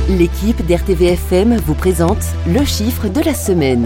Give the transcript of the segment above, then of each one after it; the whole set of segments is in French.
L'équipe d'RTVFM vous présente le chiffre de la semaine.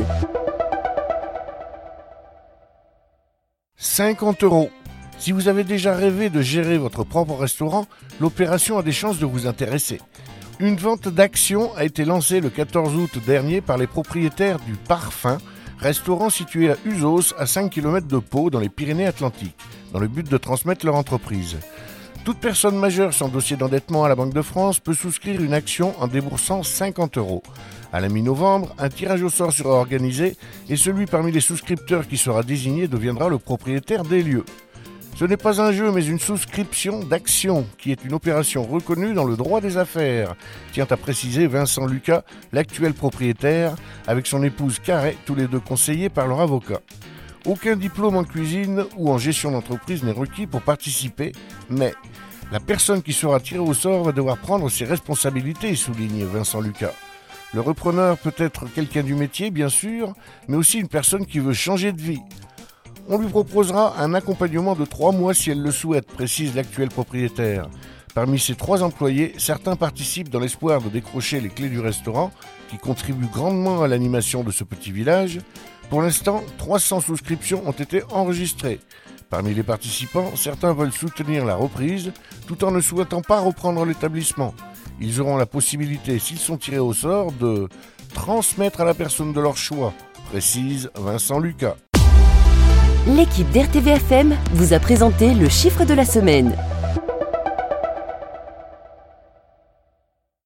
50 €. Si vous avez déjà rêvé de gérer votre propre restaurant, l'opération a des chances de vous intéresser. Une vente d'actions a été lancée le 14 août dernier par les propriétaires du Parfum, restaurant situé à Uzos, à 5 km de Pau, dans les Pyrénées-Atlantiques, dans le but de transmettre leur entreprise. Toute personne majeure sans dossier d'endettement à la Banque de France peut souscrire une action en déboursant 50 €. À la mi-novembre, un tirage au sort sera organisé et celui parmi les souscripteurs qui sera désigné deviendra le propriétaire des lieux. Ce n'est pas un jeu mais une souscription d'actions qui est une opération reconnue dans le droit des affaires, tient à préciser Vincent Lucas, l'actuel propriétaire, avec son épouse Carré, tous les deux conseillés par leur avocat. Aucun diplôme en cuisine ou en gestion d'entreprise n'est requis pour participer, mais la personne qui sera tirée au sort va devoir prendre ses responsabilités, souligne Vincent Lucas. Le repreneur peut être quelqu'un du métier, bien sûr, mais aussi une personne qui veut changer de vie. On lui proposera un accompagnement de 3 mois si elle le souhaite, précise l'actuel propriétaire. Parmi ses 3 employés, certains participent dans l'espoir de décrocher les clés du restaurant, qui contribue grandement à l'animation de ce petit village. Pour l'instant, 300 souscriptions ont été enregistrées. Parmi les participants, certains veulent soutenir la reprise, tout en ne souhaitant pas reprendre l'établissement. Ils auront la possibilité, s'ils sont tirés au sort, de transmettre à la personne de leur choix, précise Vincent Lucas. L'équipe d'RTVFM vous a présenté le chiffre de la semaine.